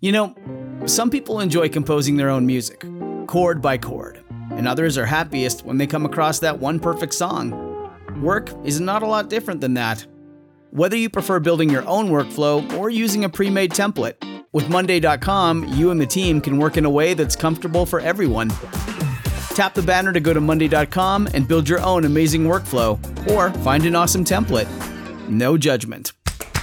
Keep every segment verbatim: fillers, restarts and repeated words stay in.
You know, some people enjoy composing their own music, chord by chord, and others are happiest when they come across that one perfect song. Work is not a lot different than that. Whether you prefer building your own workflow or using a pre-made template, with Monday dot com, you and the team can work in a way that's comfortable for everyone. Tap the banner to go to Monday dot com and build your own amazing workflow, or find an awesome template. No judgment.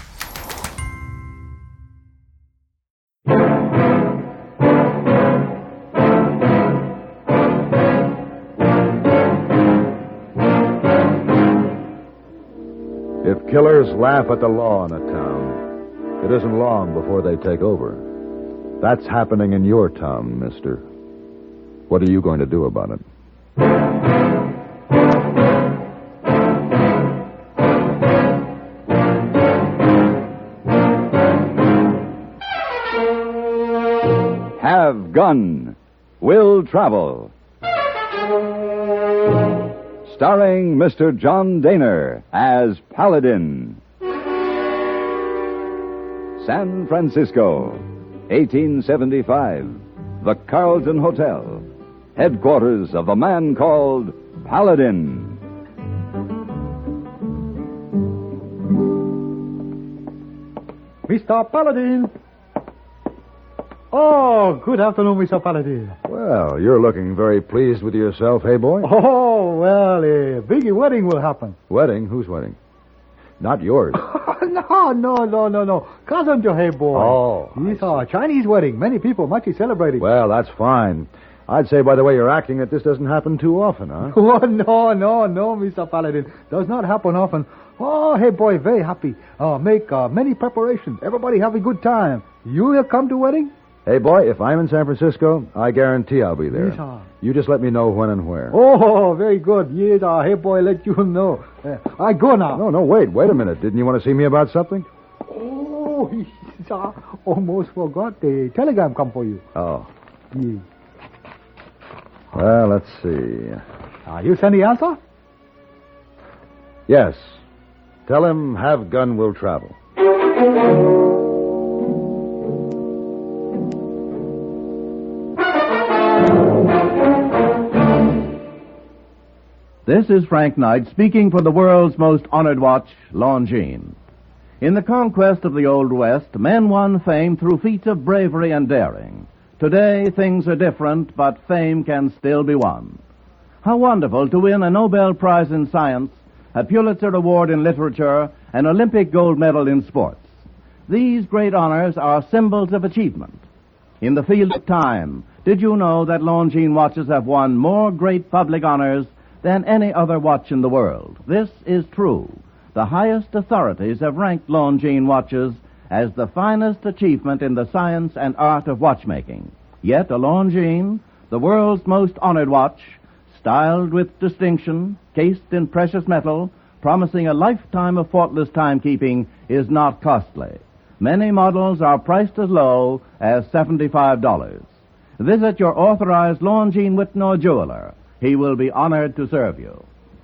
If killers laugh at the law in a town, it isn't long before they take over. That's happening in your town, mister. What are you going to do about it? Have Gun, Will Travel. Starring Mister John Daner as Paladin. San Francisco, eighteen seventy-five. The Carlton Hotel, headquarters of the man called Paladin. Mister Paladin. Oh, good afternoon, Mister Paladin. Well, you're looking very pleased with yourself, hey boy? Oh, well, a big wedding will happen. Wedding? Whose wedding? Not yours. no, no, no, no, no. Cousin Joe, hey boy. Oh. It's a Chinese wedding. Many people much celebrating. Well, that's fine. I'd say by the way you're acting that this doesn't happen too often, huh? Oh, no, no, no, Mister Paladin. Does not happen often. Oh, hey boy, very happy. Uh, make uh, many preparations. Everybody have a good time. You will come to wedding? Hey, boy, if I'm in San Francisco, I guarantee I'll be there. Yes, sir. You just let me know when and where. Oh, very good. Yes, uh, hey, boy, let you know. Uh, I go now. No, no, wait, wait a minute. Didn't you want to see me about something? Oh, yes, I almost forgot. The telegram come for you. Oh. Yes. Well, let's see. Uh, you send the answer? Yes. Tell him Have Gun Will Travel. This is Frank Knight speaking for the world's most honored watch, Longines. In the conquest of the Old West, men won fame through feats of bravery and daring. Today, things are different, but fame can still be won. How wonderful to win a Nobel Prize in Science, a Pulitzer Award in Literature, an Olympic gold medal in sports. These great honors are symbols of achievement. In the field of time, did you know that Longines watches have won more great public honors than any other watch in the world? This is true. The highest authorities have ranked Longines watches as the finest achievement in the science and art of watchmaking. Yet a Longines, the world's most honored watch, styled with distinction, cased in precious metal, promising a lifetime of faultless timekeeping, is not costly. Many models are priced as low as seventy-five dollars. Visit your authorized Longines Whitnor jeweler. He will be honored to serve you.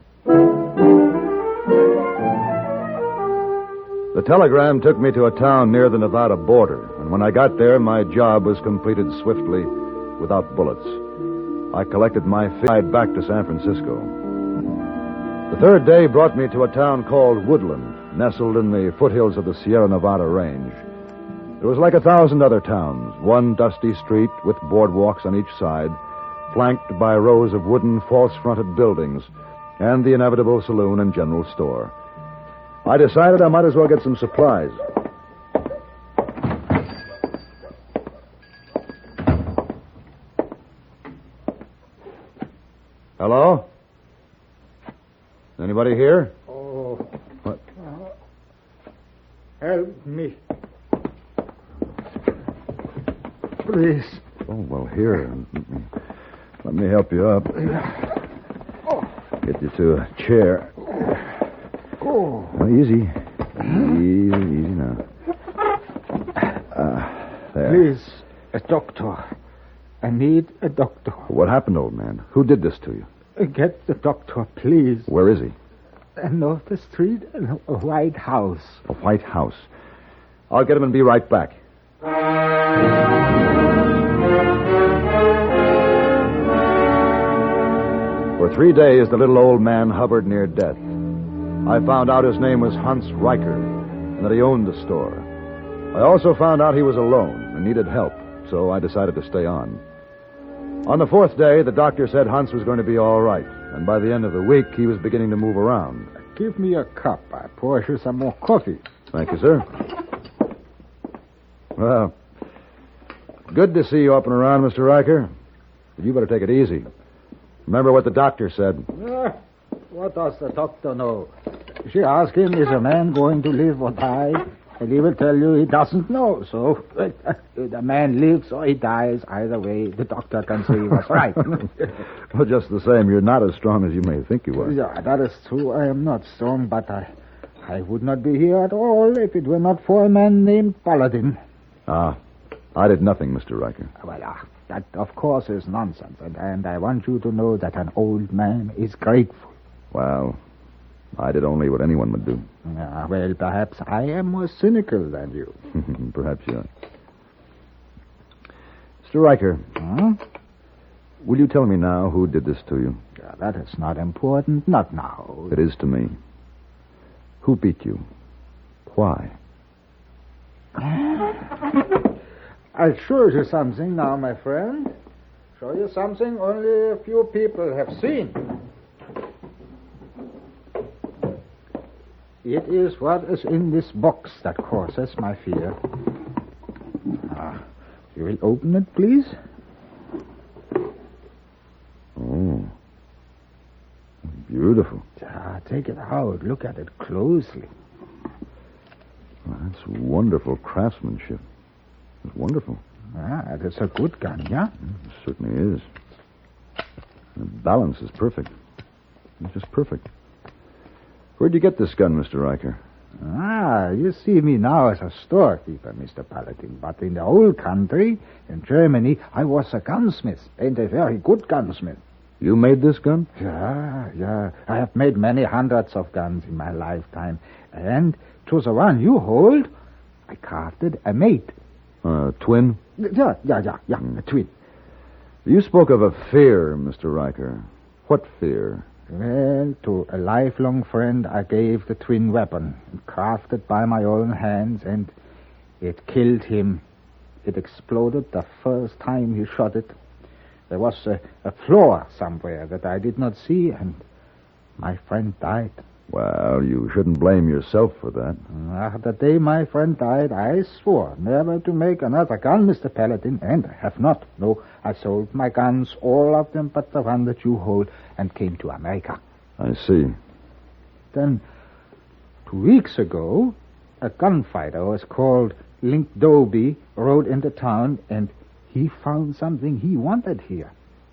The telegram took me to a town near the Nevada border, and when I got there, my job was completed swiftly, without bullets. I collected my flight back to San Francisco. The third day brought me to a town called Woodland, nestled in the foothills of the Sierra Nevada range. It was like a thousand other towns, one dusty street with boardwalks on each side, flanked by rows of wooden false-fronted buildings and the inevitable saloon and general store. I decided I might as well get some supplies. Hello? Anybody here? Oh. What? Help me. Please. Oh, well, here. Let me help you up. Get you to a chair. Oh. Oh, easy. Easy, easy now. Uh, there. Please, a doctor. I need a doctor. What happened, old man? Who did this to you? Get the doctor, please. Where is he? North the street, a White House. A White House. I'll get him and be right back. three days, the little old man hovered near death. I found out his name was Hans Riker, and that he owned the store. I also found out he was alone and needed help, so I decided to stay on. On the fourth day, the doctor said Hans was going to be all right, and by the end of the week, he was beginning to move around. Give me a cup. I pour you some more coffee. Thank you, sir. Well, good to see you up and around, Mister Riker. But you better take it easy. Remember what the doctor said. Uh, what does the doctor know? She asked him, is a man going to live or die? And he will tell you he doesn't know. So uh, the man lives or he dies. Either way, the doctor can say he was right. Well, just the same, you're not as strong as you may think you are. Yeah, that is true. I am not strong, but I, I would not be here at all if it were not for a man named Paladin. Ah, I did nothing, Mister Riker. Well, uh, that, of course, is nonsense. And, and I want you to know that an old man is grateful. Well, I did only what anyone would do. Uh, well, perhaps I am more cynical than you. Perhaps you are. Mister Riker, Huh? will you tell me now who did this to you? Yeah, that is not important. Not now. It is to me. Who beat you? Why? I'll show you something now, my friend. Show you something only a few people have seen. It is what is in this box that causes my fear. Ah, you will open it, please? Oh. Beautiful. Ah, take it out. Look at it closely. Well, that's wonderful craftsmanship. It's wonderful. Ah, it is a good gun, yeah? It certainly is. The balance is perfect. It's just perfect. Where'd you get this gun, Mister Riker? Ah, you see me now as a storekeeper, Mister Paladin. But in the old country, in Germany, I was a gunsmith, and a very good gunsmith. You made this gun? Yeah, yeah. I have made many hundreds of guns in my lifetime. And to the one you hold, I crafted a mate. Uh, twin? Yeah, yeah, yeah, yeah, mm. a twin. You spoke of a fear, Mister Riker. What fear? Well, to a lifelong friend, I gave the twin weapon, crafted by my own hands, and it killed him. It exploded the first time he shot it. There was a, a flaw somewhere that I did not see, and my friend died. Well, you shouldn't blame yourself for that. Uh, the day my friend died, I swore never to make another gun, Mister Paladin, and I have not. No, I sold my guns, all of them but the one that you hold, and came to America. I see. Then, two weeks ago, a gunfighter was called Link Dobie rode into town, and he found something he wanted here.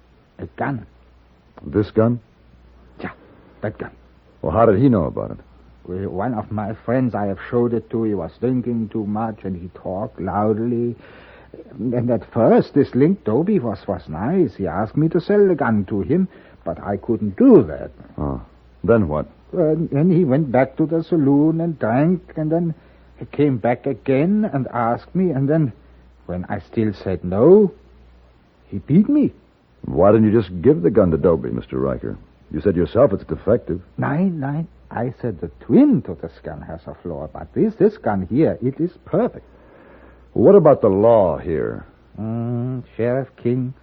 A gun. This gun? Yeah, that gun. Well, how did he know about it? Well, one of my friends I have showed it to, he was drinking too much, and he talked loudly. And at first, this Link Dobie was, was nice. He asked me to sell the gun to him, but I couldn't do that. Oh. Then what? Well, then he went back to the saloon and drank, and then he came back again and asked me, and then, when I still said no, he beat me. Why didn't you just give the gun to Dobie, Mister Riker? You said yourself it's defective. Nine, nine. I said the twin to this gun has a flaw, but this, this gun here, it is perfect. What about the law here? Mm, Sheriff King,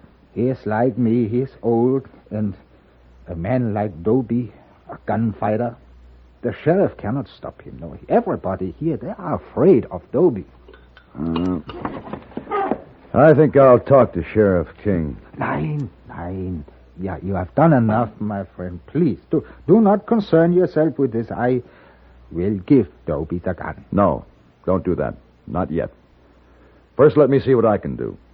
he is like me. He is old, and a man like Dobie, a gunfighter, the sheriff cannot stop him. No, everybody here, they are afraid of Dobie. Uh, I think I'll talk to Sheriff King. Nine, nine. Yeah, you have done enough, my friend. Please, do, do not concern yourself with this. I will give Dobie the gun. No, don't do that. Not yet. First, let me see what I can do.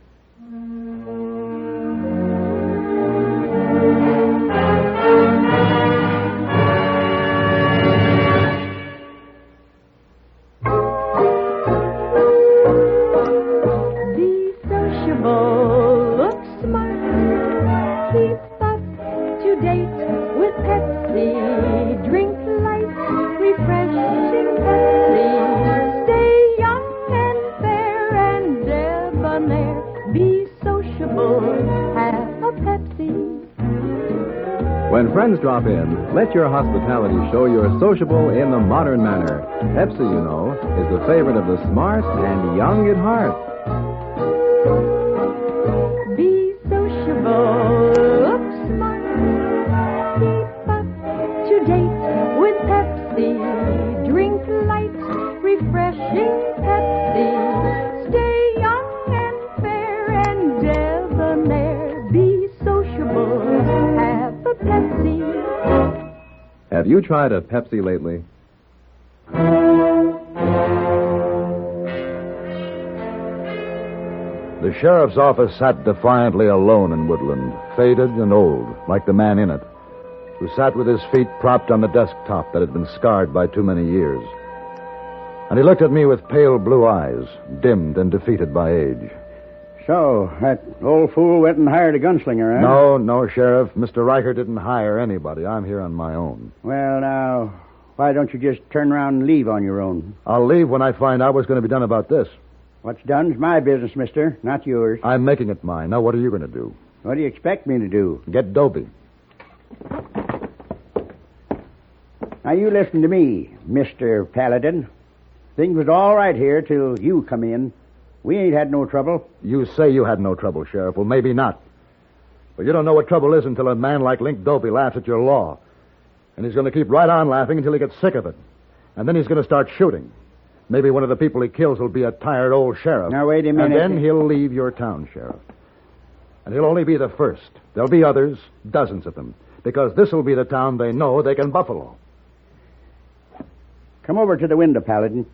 Be sociable, look smart, keep up to date with Pepsi. Drink light, refreshing Pepsi. Stay young and fair and debonair. Be sociable, have a Pepsi. When friends drop in, let your hospitality show you're sociable in the modern manner. Pepsi, you know, is the favorite of the smart and young at heart. Be sociable, look smart, keep up to date with Pepsi. Drink light, refreshing Pepsi. Stay young and fair and debonair. Be sociable, have a Pepsi. Have you tried a Pepsi lately? The sheriff's office sat defiantly alone in Woodland, faded and old, like the man in it, who sat with his feet propped on the desktop that had been scarred by too many years. And he looked at me with pale blue eyes, dimmed and defeated by age. So, that old fool went and hired a gunslinger, huh? No, no, Sheriff. Mister Riker didn't hire anybody. I'm here on my own. Well, now, why don't you just turn around and leave on your own? I'll leave when I find out what's going to be done about this. What's done's my business, mister, not yours. I'm making it mine. Now, what are you going to do? What do you expect me to do? Get Dobie. Now, you listen to me, Mister Paladin. Things was all right here till you come in. We ain't had no trouble. You say you had no trouble, Sheriff. Well, maybe not. But you don't know what trouble is until a man like Link Dobie laughs at your law. And he's going to keep right on laughing until he gets sick of it. And then he's going to start shooting. Maybe one of the people he kills will be a tired old sheriff. Now, wait a minute. And then he'll leave your town, Sheriff. And he'll only be the first. There'll be others, dozens of them, because this will be the town they know they can buffalo. Come over to the window, Paladin.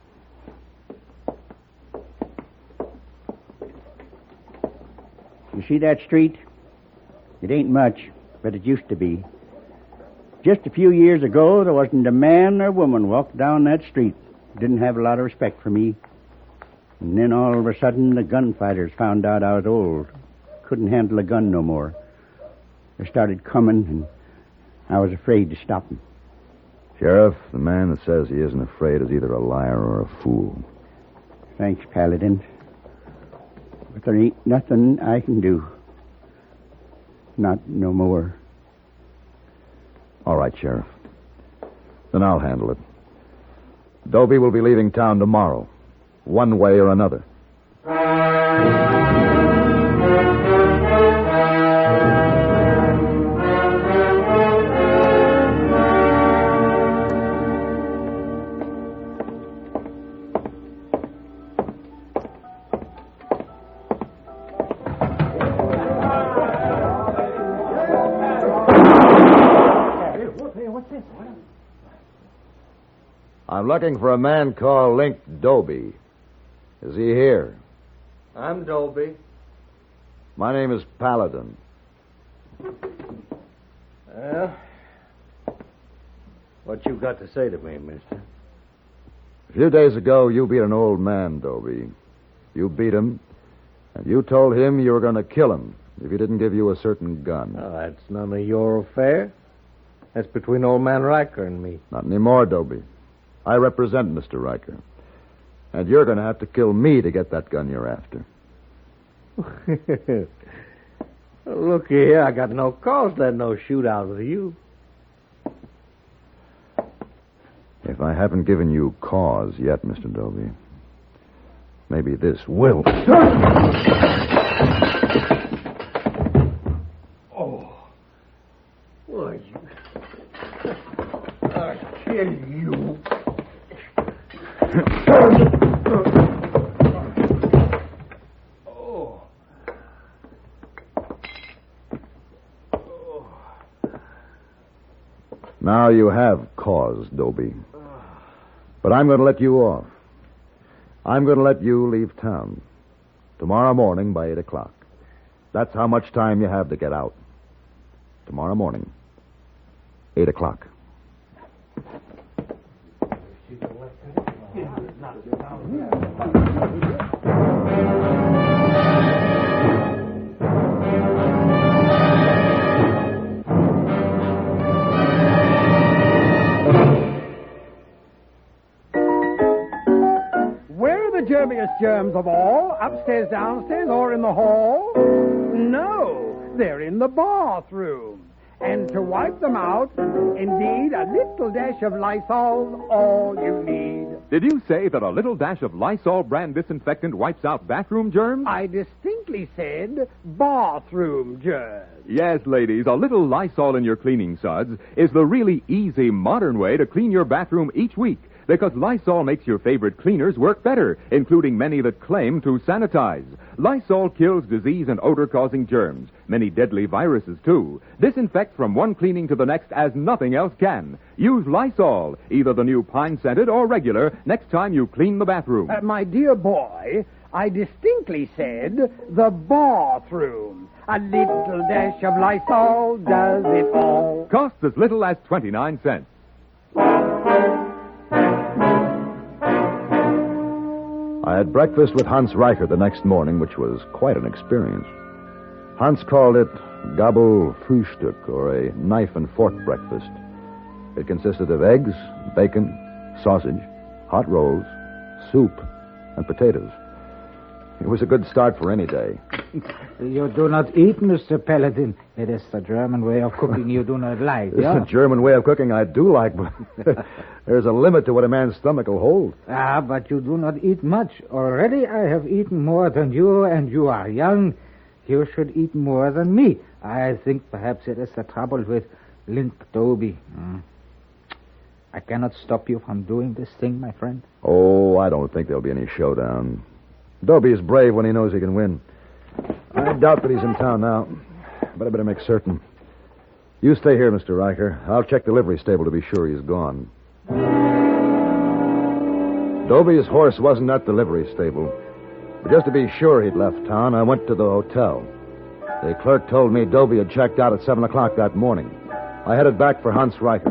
You see that street? It ain't much, but it used to be. Just a few years ago, there wasn't a man or woman walked down that street didn't have a lot of respect for me. And then all of a sudden, the gunfighters found out I was old. Couldn't handle a gun no more. They started coming, and I was afraid to stop them. Sheriff, the man that says he isn't afraid is either a liar or a fool. Thanks, Paladin. But there ain't nothing I can do. Not no more. All right, Sheriff. Then I'll handle it. Dobie will be leaving town tomorrow, one way or another. I'm looking for a man called Link Dobie. Is he here? I'm Dobie. My name is Paladin. Well, what you got to say to me, mister? A few days ago, you beat an old man, Dobie. You beat him, and you told him you were going to kill him if he didn't give you a certain gun. Oh, that's none of your affair. That's between old man Riker and me. Not anymore, Dobie. I represent Mister Riker. And you're going to have to kill me to get that gun you're after. Look here, I got no cause to have no shootout with you. If I haven't given you cause yet, Mister Dobie, maybe this will. Oh. Why, you... I kill you. Oh. Oh. Now you have cause, Dobie. But I'm going to let you off. I'm going to let you leave town. Tomorrow morning by eight o'clock. That's how much time you have to get out. Tomorrow morning. Eight o'clock. Germiest germs of all, upstairs, downstairs, or in the hall? No, they're in the bathroom. And to wipe them out, indeed, a little dash of Lysol's all you need. Did you say that a little dash of Lysol brand disinfectant wipes out bathroom germs? I distinctly said bathroom germs. Yes, ladies, a little Lysol in your cleaning suds is the really easy, modern way to clean your bathroom each week, because Lysol makes your favorite cleaners work better, including many that claim to sanitize. Lysol kills disease and odor-causing germs, many deadly viruses, too. Disinfect from one cleaning to the next as nothing else can. Use Lysol, either the new pine-scented or regular, next time you clean the bathroom. Uh, my dear boy, I distinctly said the bathroom. A little dash of Lysol does it all. Costs as little as twenty-nine cents. I had breakfast with Hans Reicher the next morning, which was quite an experience. Hans called it Gabel Frühstück, or a knife and fork breakfast. It consisted of eggs, bacon, sausage, hot rolls, soup, and potatoes. It was a good start for any day. You do not eat, Mister Paladin. It is the German way of cooking you do not like. It's yeah? the German way of cooking I do like, but there's a limit to what a man's stomach will hold. Ah, but you do not eat much. Already I have eaten more than you, and you are young. You should eat more than me. I think perhaps it is the trouble with Link Dobie. Mm. I cannot stop you from doing this thing, my friend. Oh, I don't think there'll be any showdown. Dobie is brave when he knows he can win. I doubt that he's in town now, but I better make certain. You stay here, Mister Riker. I'll check the livery stable to be sure he's gone. Dobie's horse wasn't at the livery stable. But just to be sure he'd left town, I went to the hotel. The clerk told me Dobie had checked out at seven o'clock that morning. I headed back for Hans Riker's.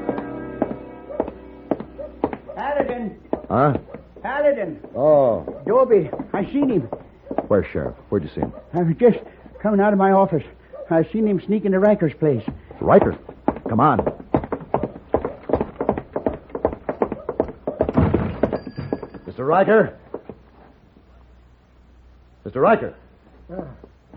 Paladin! Huh? Paladin! Oh. Dobie, I seen him. Where, Sheriff? Where'd you see him? I was just coming out of my office. I seen him sneak into Riker's place. Riker? Come on. Mister Riker? Mister Riker? Uh.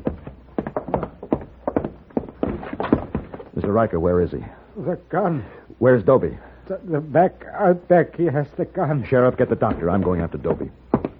Mister Riker, where is he? The gun. Where's Dobie? The, the back, out back, he has the gun. Sheriff, get the doctor. I'm going after Dobie.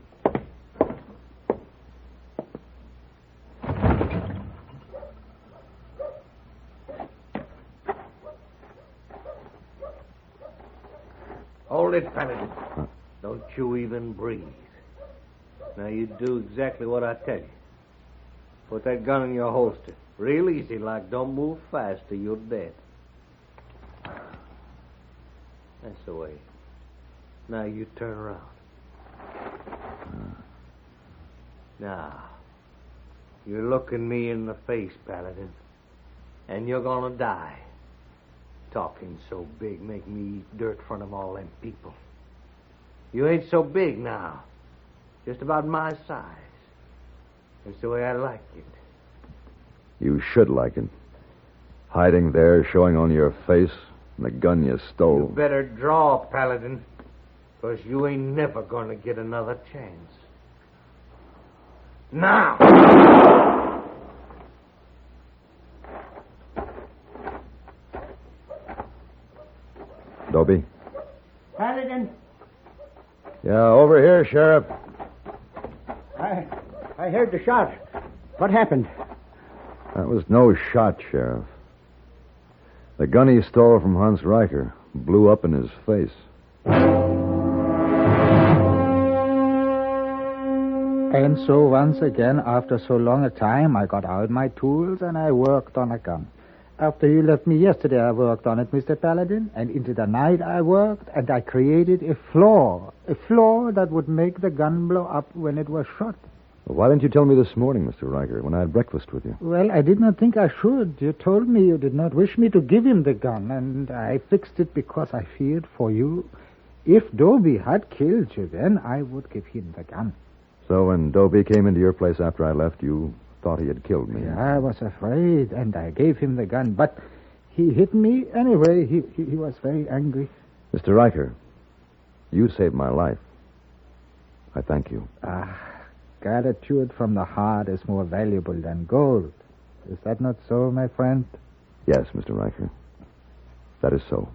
Hold it, Paladin. Huh? Don't you even breathe. Now you do exactly what I tell you. Put that gun in your holster. Real easy, like don't move fast or you're dead. That's the way. Now you turn around. Now, you're looking me in the face, Paladin. And you're gonna die. Talking so big make me eat dirt in front of all them people. You ain't so big now. Just about my size. That's the way I like it. You should like it. Hiding there, showing only your face and the gun you stole. You better draw, Paladin, because you ain't never going to get another chance. Now! Dobie? Paladin? Yeah, over here, Sheriff. I I heard the shot. What happened? That was no shot, Sheriff. The gun he stole from Hans Riker blew up in his face. And so once again, after so long a time, I got out my tools and I worked on a gun. After you left me yesterday, I worked on it, Mister Paladin, and into the night I worked, and I created a flaw, a flaw that would make the gun blow up when it was shot. Well, why didn't you tell me this morning, Mister Riker, when I had breakfast with you? Well, I did not think I should. You told me you did not wish me to give him the gun, and I fixed it because I feared for you. If Dobie had killed you, then I would give him the gun. So when Dobie came into your place after I left, you thought he had killed me? Yeah, I was afraid, and I gave him the gun, but he hit me anyway. He, he, he was very angry. Mister Riker, you saved my life. I thank you. Ah, gratitude from the heart is more valuable than gold. Is that not so, my friend? Yes, Mister Riker. That is so.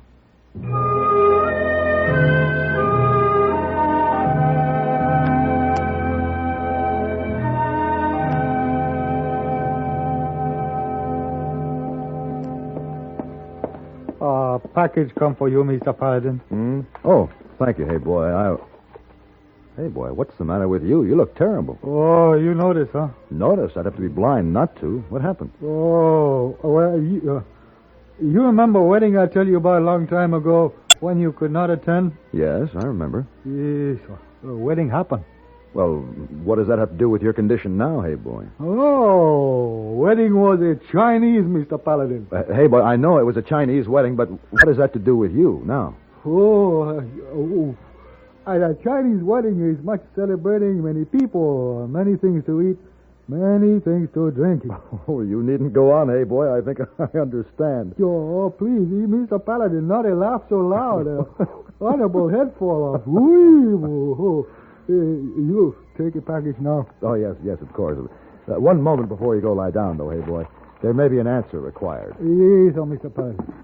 Uh, package come for you, Mister Paladin. Hmm? Oh, thank you, hey boy. I... Hey boy, what's the matter with you? You look terrible. Oh, you notice, huh? Notice? I'd have to be blind not to. What happened? Oh, well, you, uh, you remember a wedding I tell you about a long time ago when you could not attend? Yes, I remember. Yes, a wedding happened. Well, what does that have to do with your condition now, hey boy? Oh, wedding was a Chinese, Mister Paladin. Uh, hey boy, I know it was a Chinese wedding, but what has that to do with you now? Oh, uh, oh. At a Chinese wedding is much celebrating, many people, many things to eat, many things to drink. Oh, you needn't go on, hey boy. I think I understand. Oh, please, Mister Paladin, not a laugh so loud. Uh, honorable head fall off. Wee, oh, uh, you take a package now. Oh, yes, yes, of course. Uh, one moment before you go lie down, though, hey boy. There may be an answer required. Yes, oh, Mister Paladin.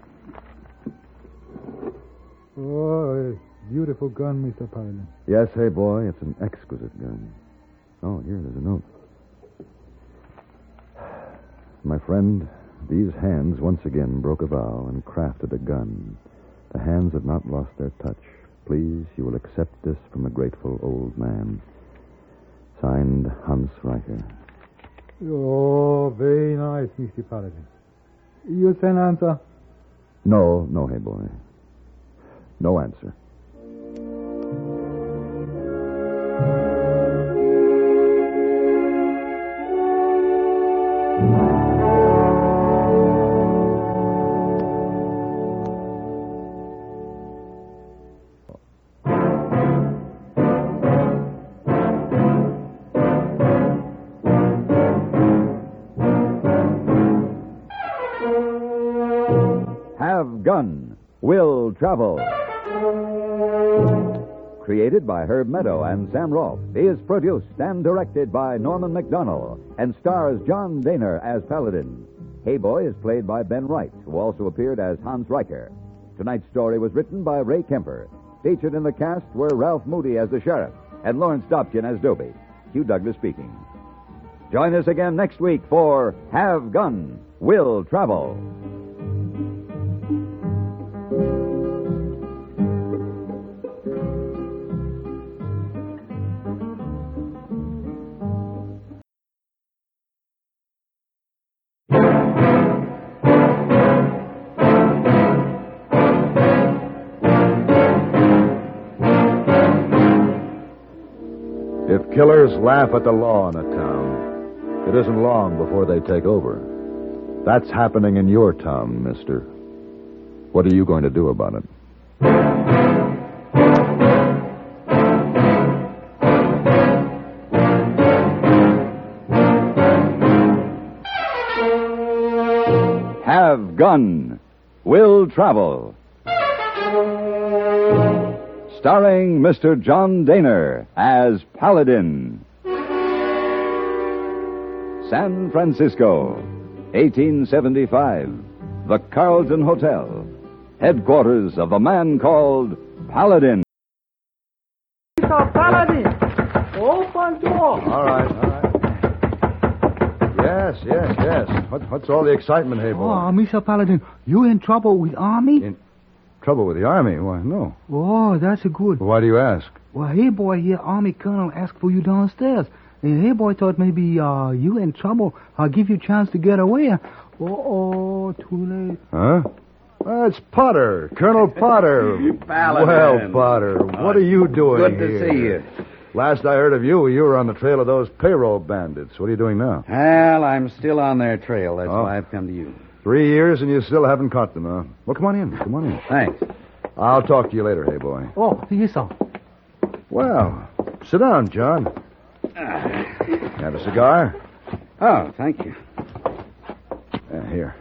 Oh, beautiful gun, Mister Paladin. Yes, hey boy, it's an exquisite gun. Oh, here, there's a note. My friend, these hands once again broke a vow and crafted a gun. The hands have not lost their touch. Please, you will accept this from a grateful old man. Signed, Hans Riker. Oh, very nice, Mister Paladin. You send answer? No, no, hey boy. No answer. Have Gun, Will Travel. Created by Herb Meadow and Sam Rolfe, is produced and directed by Norman McDonnell and stars John Daner as Paladin. Hey Boy is played by Ben Wright, who also appeared as Hans Riker. Tonight's story was written by Ray Kemper. Featured in the cast were Ralph Moody as the sheriff and Lawrence Dobkin as Dobie. Hugh Douglas speaking. Join us again next week for Have Gun, Will Travel. If killers laugh at the law in a town, it isn't long before they take over. That's happening in your town, mister. What are you going to do about it? Have Gun, Will Travel. Starring Mister John Daner as Paladin. San Francisco, eighteen seventy-five. The Carlton Hotel. Headquarters of the man called Paladin. Mister Paladin, open door. All right, all right. Yes, yes, yes. What, what's all the excitement, hey boy? Oh, Mister Paladin, you in trouble with Army? In trouble with the Army? Why, no. Oh, that's a good. Why do you ask? Well, hey boy here, Army Colonel asked for you downstairs. And hey boy thought maybe uh, you in trouble. I'll give you a chance to get away. Oh, too late. Huh? That's Potter, Colonel Potter. Paladin. Well, Potter, what are you doing Good to here? see you. Last I heard of you, you were on the trail of those payroll bandits. What are you doing now? Well, I'm still on their trail. That's Oh. why I've come to you. Three years and you still haven't caught them, huh? Well, come on in. Come on in. Thanks. I'll talk to you later, hey boy. Oh, yes, sir. Well, sit down, John. Have a cigar? Oh, thank you. Uh, here.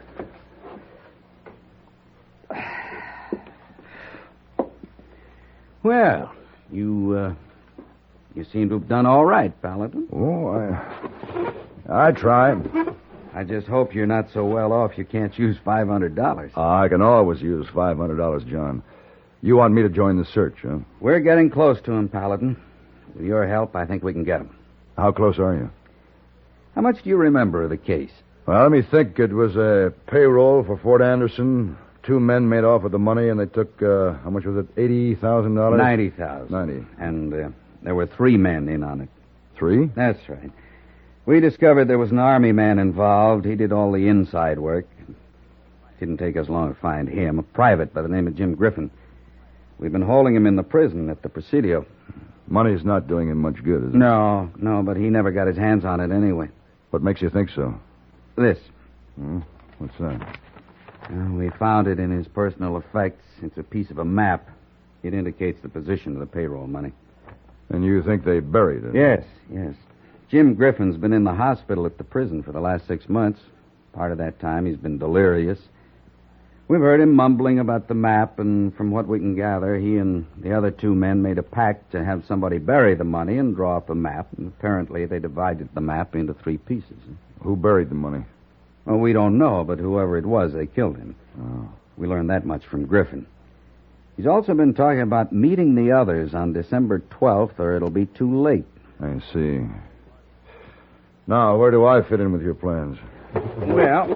Well, you, uh, you seem to have done all right, Paladin. Oh, I... I tried. I just hope you're not so well off you can't use five hundred dollars. I can always use five hundred dollars, John. You want me to join the search, huh? We're getting close to him, Paladin. With your help, I think we can get him. How close are you? How much do you remember of the case? Well, let me think. It was a payroll for Fort Anderson. Two men made off with the money, and they took, uh, how much was it, eighty thousand dollars? ninety thousand dollars. ninety. And uh, there were three men in on it. Three? That's right. We discovered there was an army man involved. He did all the inside work. Didn't take us long to find him, a private by the name of Jim Griffin. We've been holding him in the prison at the Presidio. Money's not doing him much good, is it? No, no, but he never got his hands on it anyway. What makes you think so? This. Hmm? What's that? Uh, we found it in his personal effects. It's a piece of a map. It indicates the position of the payroll money. And you think they buried it? Yes, yes. Jim Griffin's been in the hospital at the prison for the last six months. Part of that time he's been delirious. We've heard him mumbling about the map, and from what we can gather, he and the other two men made a pact to have somebody bury the money and draw up a map, and apparently they divided the map into three pieces. Who buried the money? Well, we don't know, but whoever it was, they killed him. Oh. We learned that much from Griffin. He's also been talking about meeting the others on December twelfth, or it'll be too late. I see. Now, where do I fit in with your plans? Well,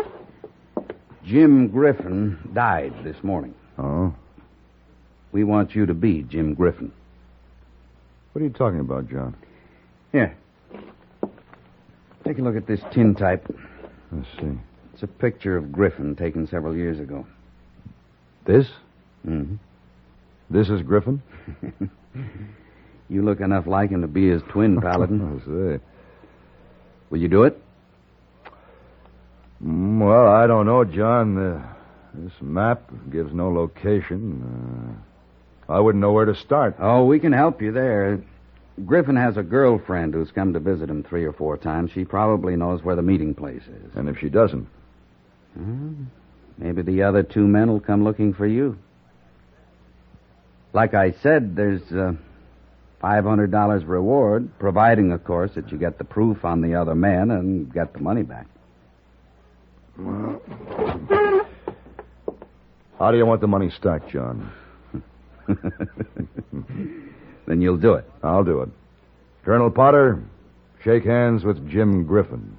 Jim Griffin died this morning. Oh? We want you to be Jim Griffin. What are you talking about, John? Here. Take a look at this tintype. Let's see. It's a picture of Griffin taken several years ago. This? Mm-hmm. This is Griffin? You look enough like him to be his twin, Paladin. I see. Will you do it? Mm, well, I don't know, John. Uh, this map gives no location. Uh, I wouldn't know where to start. Oh, we can help you there. Griffin has a girlfriend who's come to visit him three or four times. She probably knows where the meeting place is. And if she doesn't? Hmm, maybe the other two men will come looking for you. Like I said, there's uh, five hundred dollars reward, providing, of course, that you get the proof on the other men and get the money back. Well, how do you want the money stacked, John? Then you'll do it. I'll do it. Colonel Potter, shake hands with Jim Griffin.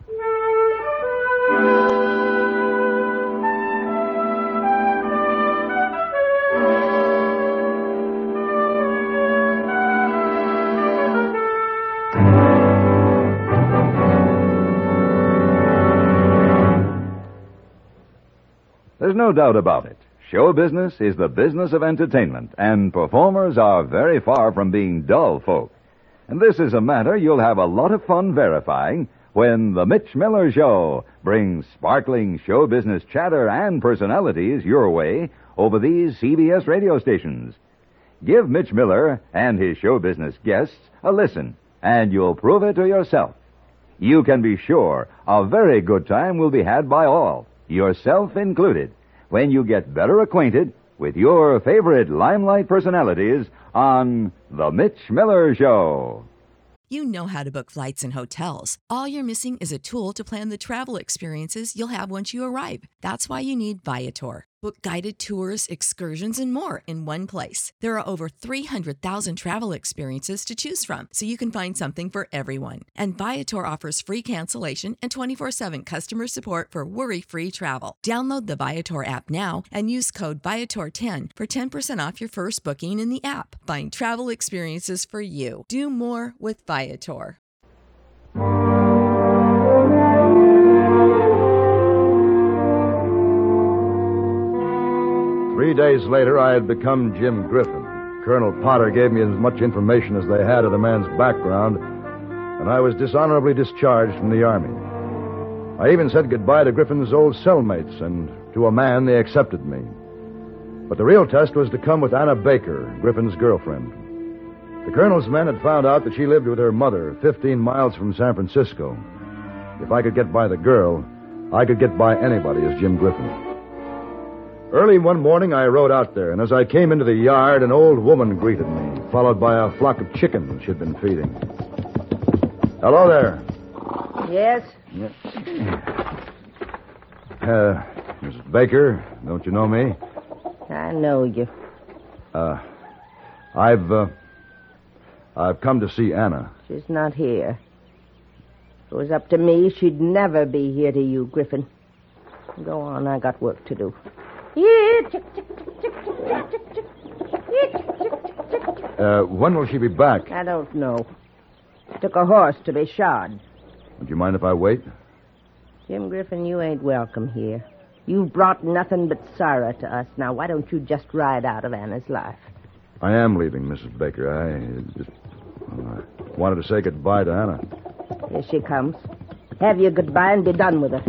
There's no doubt about it. Show business is the business of entertainment, and performers are very far from being dull folk. And this is a matter you'll have a lot of fun verifying when The Mitch Miller Show brings sparkling show business chatter and personalities your way over these C B S radio stations. Give Mitch Miller and his show business guests a listen, and you'll prove it to yourself. You can be sure a very good time will be had by all, yourself included, when you get better acquainted with your favorite limelight personalities on The Mitch Miller Show. You know how to book flights and hotels. All you're missing is a tool to plan the travel experiences you'll have once you arrive. That's why you need Viator. Book guided tours, excursions, and more in one place. There are over three hundred thousand travel experiences to choose from, so you can find something for everyone. And Viator offers free cancellation and twenty-four seven customer support for worry-free travel. Download the Viator app now and use code Viator ten for ten percent off your first booking in the app. Find travel experiences for you. Do more with Viator. Three days later, I had become Jim Griffin. Colonel Potter gave me as much information as they had of the man's background, and I was dishonorably discharged from the Army. I even said goodbye to Griffin's old cellmates, and to a man, they accepted me. But the real test was to come with Anna Baker, Griffin's girlfriend. The colonel's men had found out that she lived with her mother fifteen miles from San Francisco. If I could get by the girl, I could get by anybody as Jim Griffin. Early one morning, I rode out there, and as I came into the yard, an old woman greeted me, followed by a flock of chickens she'd been feeding. Hello there. Yes? Uh, Missus Baker, don't you know me? I know you. Uh, I've, uh, I've come to see Anna. She's not here. If it was up to me, she'd never be here to you, Griffin. Go on, I got work to do. Uh, when will she be back? I don't know. She took a horse to be shod. Would you mind if I wait? Jim Griffin, you ain't welcome here. You've brought nothing but sorrow to us. Now, why don't you just ride out of Anna's life? I am leaving, Missus Baker. I just uh, wanted to say goodbye to Anna. Here she comes. Have your goodbye and be done with her.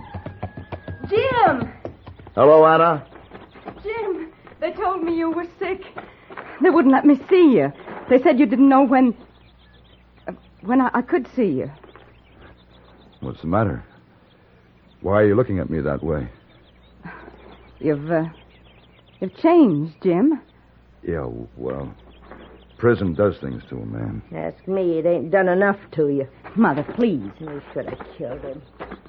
Jim! Hello, Anna. Jim, they told me you were sick. They wouldn't let me see you. They said you didn't know when... Uh, when I, I could see you. What's the matter? Why are you looking at me that way? You've, uh... You've changed, Jim. Yeah, well, prison does things to a man. Ask me, it ain't done enough to you. Mother, please. We should have killed him.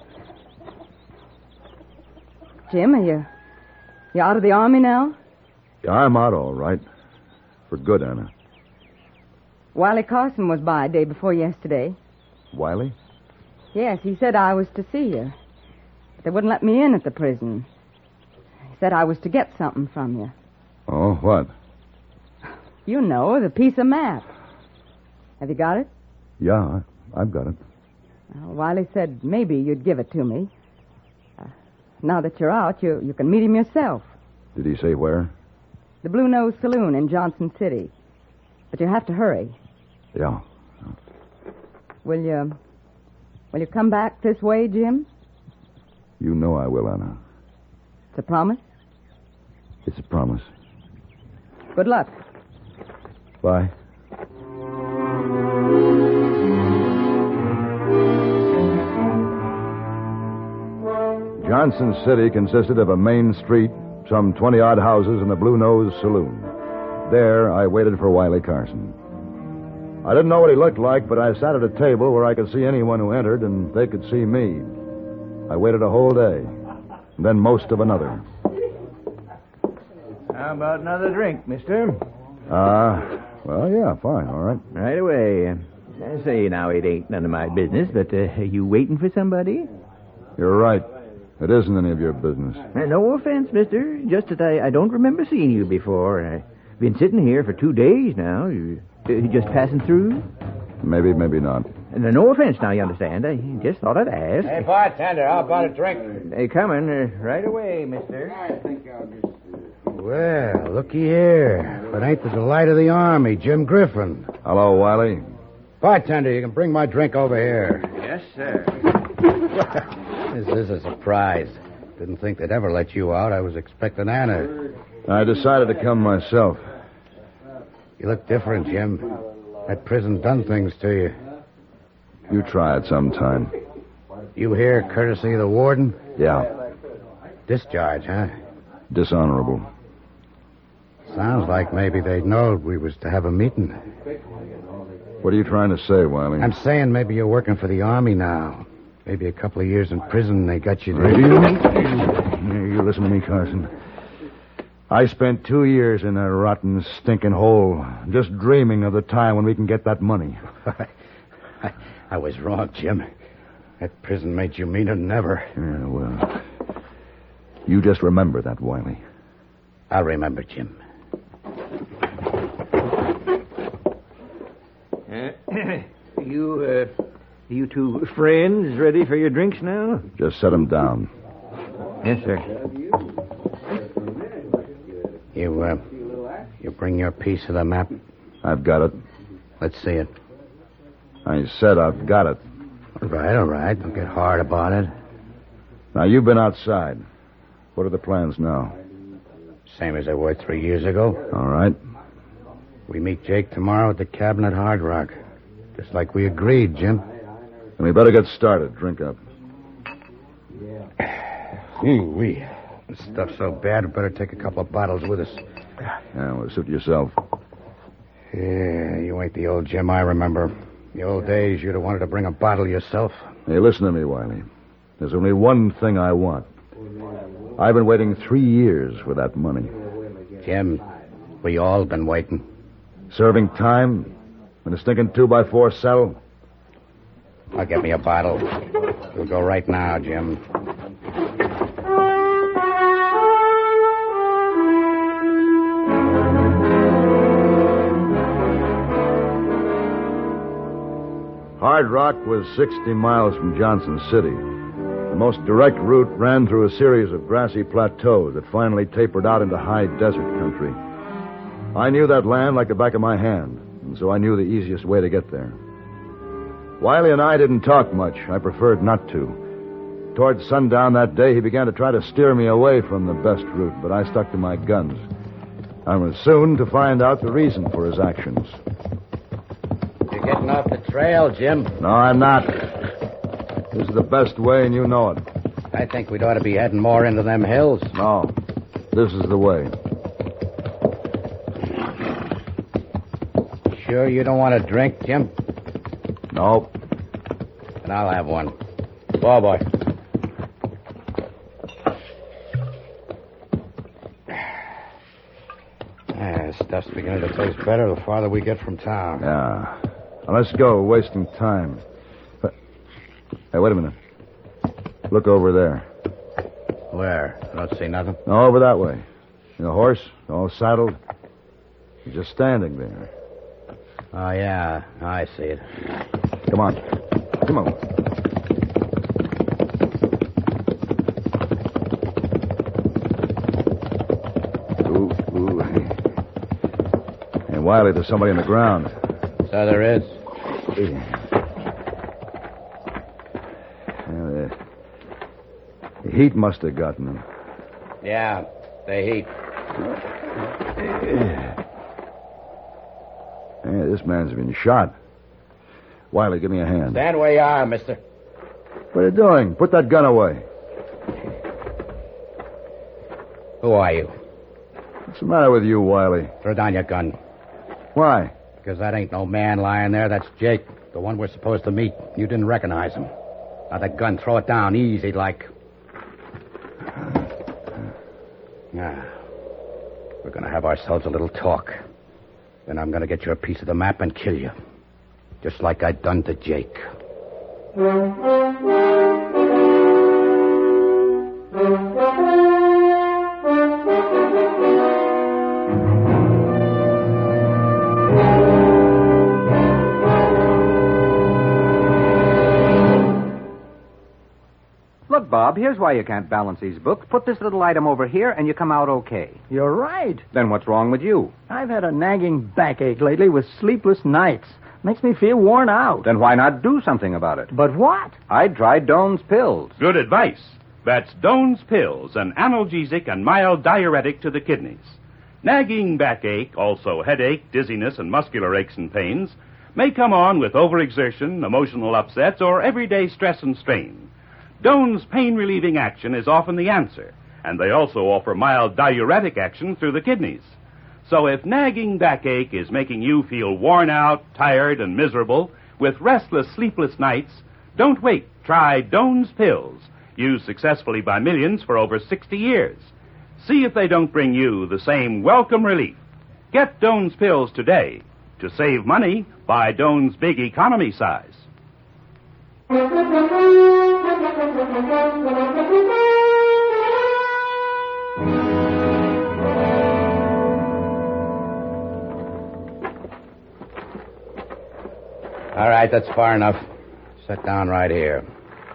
Jim, are you... You out of the army now? Yeah, I'm out all right. For good, Anna. Wiley Carson was by day before yesterday. Wiley? Yes, he said I was to see you. But they wouldn't let me in at the prison. He said I was to get something from you. Oh, what? You know, the piece of map. Have you got it? Yeah, I, I've got it. Well, Wiley said maybe you'd give it to me. Uh, now that you're out, you, you can meet him yourself. Did he say where? The Blue Nose Saloon in Johnson City. But you have to hurry. Yeah. Will you... Will you come back this way, Jim? You know I will, Anna. It's a promise? It's a promise. Good luck. Bye. Johnson City consisted of a main street, some twenty-odd houses, and the Blue Nose Saloon. There, I waited for Wiley Carson. I didn't know what he looked like, but I sat at a table where I could see anyone who entered, and they could see me. I waited a whole day, and then most of another. How about another drink, mister? Ah, uh, well, yeah, fine, all right. Right away. I say now, it ain't none of my business, but uh, are you waiting for somebody? You're right. It isn't any of your business. Uh, no offense, mister. Just that I, I don't remember seeing you before. I've been sitting here for two days now. You, uh, you just passing through? Maybe, maybe not. Uh, no offense now, you understand. I just thought I'd ask. Hey, bartender, how about a drink? Hey, coming uh, right away, mister. I think I'll just... Well, looky here. If it ain't the delight of the Army, Jim Griffin. Hello, Wiley. Bartender, you can bring my drink over here. Yes, sir. This is a surprise. Didn't think they'd ever let you out. I was expecting Anna. I decided to come myself. You look different, Jim. That prison done things to you. You try it sometime. You here courtesy of the warden? Yeah. Discharge, huh? Dishonorable. Sounds like maybe they knowed we was to have a meeting. What are you trying to say, Wiley? I'm saying maybe you're working for the Army now. Maybe a couple of years in prison, they got you... Maybe you... You listen to me, Carson. I spent two years in a rotten, stinking hole, just dreaming of the time when we can get that money. I, I was wrong, Jim. That prison made you meaner than ever. Yeah, well... You just remember that, Wiley. I'll remember, Jim. Uh, you, uh... You two friends ready for your drinks now? Just set them down. Yes, sir. You, uh, you bring your piece of the map? I've got it. Let's see it. I said I've got it. All right, all right. Don't get hard about it. Now, you've been outside. What are the plans now? Same as they were three years ago. All right. We meet Jake tomorrow at the cabin at Hard Rock. Just like we agreed, Jim. And we better get started. Drink up. Ooh-wee. This stuff's so bad, we better take a couple of bottles with us. Yeah, well, suit yourself. Yeah, you ain't the old Jim I remember. The old days, you'd have wanted to bring a bottle yourself. Hey, listen to me, Wiley. There's only one thing I want. I've been waiting three years for that money. Jim, we all been waiting. Serving time in a stinking two by four cell. I'll get me a bottle. We'll go right now, Jim. Hard Rock was sixty miles from Johnson City. The most direct route ran through a series of grassy plateaus that finally tapered out into high desert country. I knew that land like the back of my hand, and so I knew the easiest way to get there. Wiley and I didn't talk much. I preferred not to. Towards sundown that day, he began to try to steer me away from the best route, but I stuck to my guns. I was soon to find out the reason for his actions. You're getting off the trail, Jim. No, I'm not. This is the best way, and you know it. I think we'd ought to be heading more into them hills. No, this is the way. Sure you don't want a drink, Jim? Nope. And I'll have one. Whoa, boy. Ah, this stuff's beginning to taste better the farther we get from town. Yeah. Now, let's go. We're wasting time. But... Hey, wait a minute. Look over there. Where? I don't see nothing. No, over that way. The horse, all saddled. He's just standing there. Oh, yeah. I see it. Come on. Come on. Ooh, ooh. Hey, Wiley, there's somebody on the ground. So there is. Yeah, the, the heat must have gotten him. Yeah, the heat. Yeah. Yeah, this man's been shot. Wiley, give me a hand. Stand where you are, mister. What are you doing? Put that gun away. Who are you? What's the matter with you, Wiley? Throw down your gun. Why? Because that ain't no man lying there. That's Jake, the one we're supposed to meet. You didn't recognize him. Now, the gun, throw it down easy like. Now, we're going to have ourselves a little talk. Then I'm going to get you a piece of the map and kill you. Just like I done to Jake. Look, Bob, here's why you can't balance these books. Put this little item over here, and you come out okay. You're right. Then what's wrong with you? I've had a nagging backache lately with sleepless nights. Makes me feel worn out. Then why not do something about it? But what? I'd try Doan's Pills. Good advice. That's Doan's Pills, an analgesic and mild diuretic to the kidneys. Nagging backache, also headache, dizziness, and muscular aches and pains may come on with overexertion, emotional upsets, or everyday stress and strain. Doan's pain-relieving action is often the answer, and they also offer mild diuretic action through the kidneys. So if nagging backache is making you feel worn out, tired, and miserable with restless, sleepless nights, don't wait. Try Doan's Pills, used successfully by millions for over sixty years. See if they don't bring you the same welcome relief. Get Doan's Pills today. To save money, buy Doan's Big Economy size. All right, that's far enough. Sit down right here.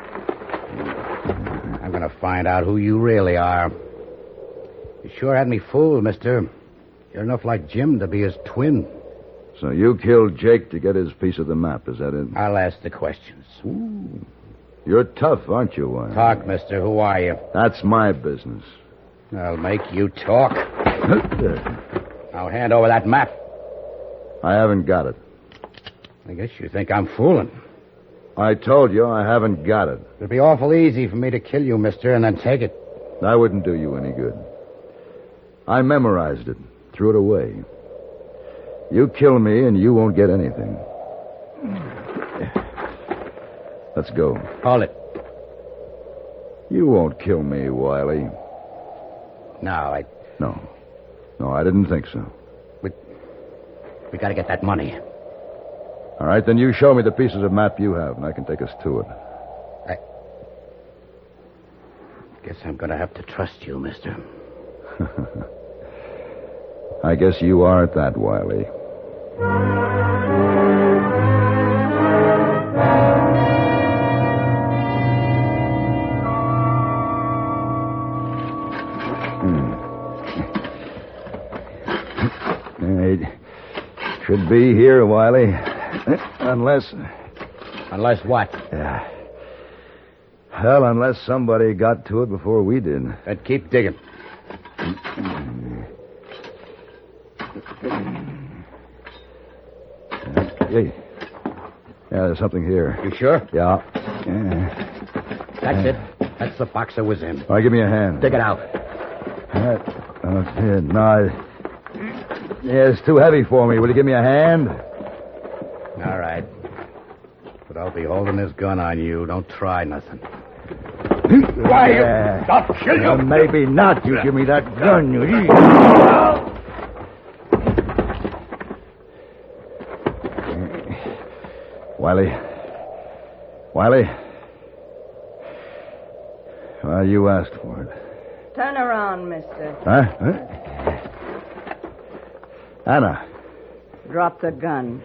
I'm going to find out who you really are. You sure had me fooled, mister. You're enough like Jim to be his twin. So you killed Jake to get his piece of the map, is that it? I'll ask the questions. Ooh. You're tough, aren't you, Wiley? Talk, mister. Who are you? That's my business. I'll make you talk. Now hand over that map. I haven't got it. I guess you think I'm fooling. I told you I haven't got it. It'd be awful easy for me to kill you, mister, and then take it. That wouldn't do you any good. I memorized it, threw it away. You kill me and you won't get anything. Let's go. Hold it. You won't kill me, Wiley. No, I... No. No, I didn't think so. We, we gotta get that money. All right, then you show me the pieces of map you have, and I can take us to it. I... Guess I'm gonna have to trust you, mister. I guess you are at that, Wiley. It should be here, Wiley. Unless... Unless what? Yeah. Well, unless somebody got to it before we did. Then keep digging. Hey. Yeah, there's something here. You sure? Yeah. yeah. That's it. That's the box that was in. All right, give me a hand. Dig it out. That, that's it. No, I... Yeah, it's too heavy for me. Will you give me a hand? All right. But I'll be holding this gun on you. Don't try nothing. Why, yeah. I'll kill you. Uh, maybe not. You give me that gun, you... Wiley. Wiley. Well, you asked for it. Turn around, mister. Huh? Huh? Anna. Drop the gun.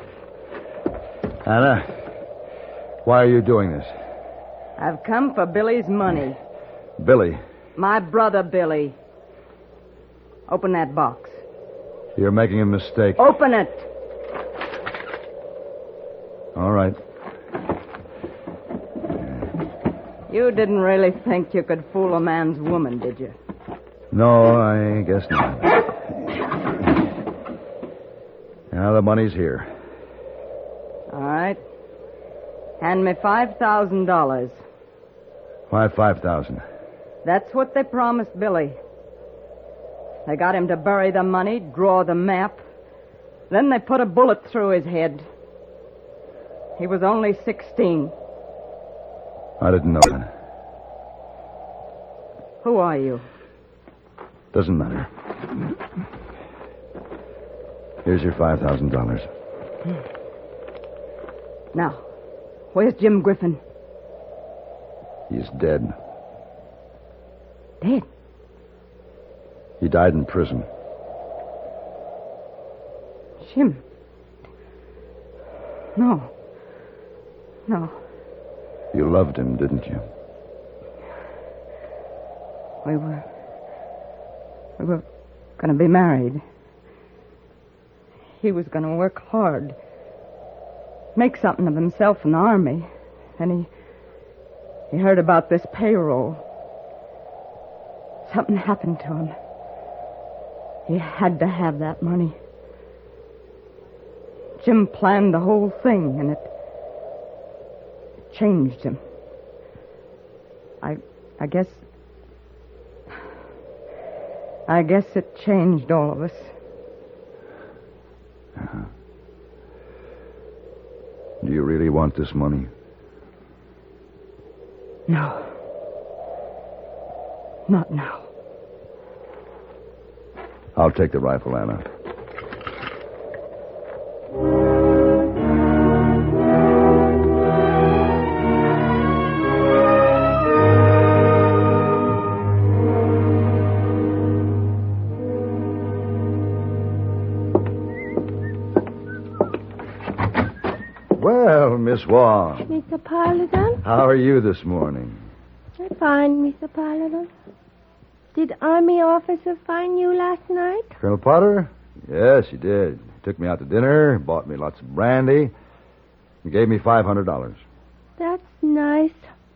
Anna, why are you doing this? I've come for Billy's money. Billy. My brother, Billy. Open that box. You're making a mistake. Open it. All right. You didn't really think you could fool a man's woman, did you? No, I guess not. Now the money's here. All right. Hand me five thousand dollars. Why five thousand? That's what they promised Billy. They got him to bury the money, draw the map. Then they put a bullet through his head. He was only sixteen. I didn't know that. Who are you? Doesn't matter. Here's your five thousand dollars. Now, where's Jim Griffin? He's dead. Dead? He died in prison. Jim? No. No. You loved him, didn't you? We were... We were going to be married. He was going to work hard. Make something of himself in the army. And he... He heard about this payroll. Something happened to him. He had to have that money. Jim planned the whole thing, and it... it changed him. I... I guess... I guess it changed all of us. Uh-huh. Do you really want this money? No. Not now. I'll take the rifle, Anna. Well, Miss Wong, Mister Paladin? how are you this morning? I'm fine, Mister Paladin. Did Army officer find you last night? Colonel Potter? Yes, he did. He took me out to dinner, bought me lots of brandy, and gave me five hundred dollars. That's nice.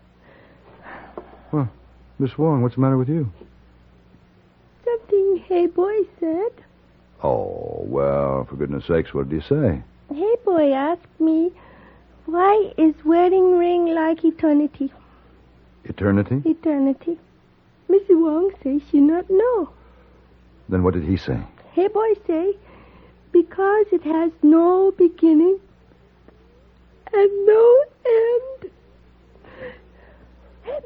Well, Miss Wong, what's the matter with you? Something Hey Boy said. Oh, well, for goodness sakes, what did he say? Hey Boy asked me, why is wedding ring like eternity? Eternity? Eternity. Missus Wong says she not know. Then what did he say? Hey Boy say, because it has no beginning and no end.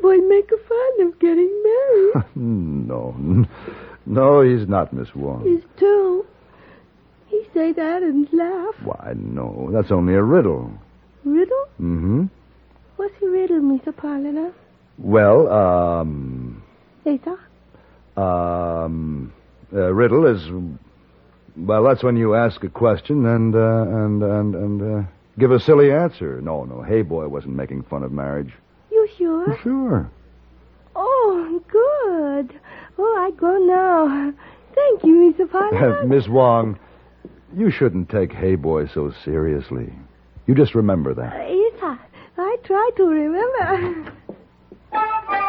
boy make a fun of getting married. No. No, he's not, Miss Wong. He's two. He say that and laugh. Why, no. That's only a riddle. Riddle? Mm-hmm. What's a riddle, Mister Parlina? Well, um... Later? Um... A riddle is... Well, that's when you ask a question and, uh, and, and, and, uh, give a silly answer. No, no, Hey Boy wasn't making fun of marriage. You sure? Sure. Oh, good. Oh, I go now. Thank you, Mister Parlina. Miss Wong, you shouldn't take Hey Boy so seriously. You just remember that. Uh, yes, I, I try to remember.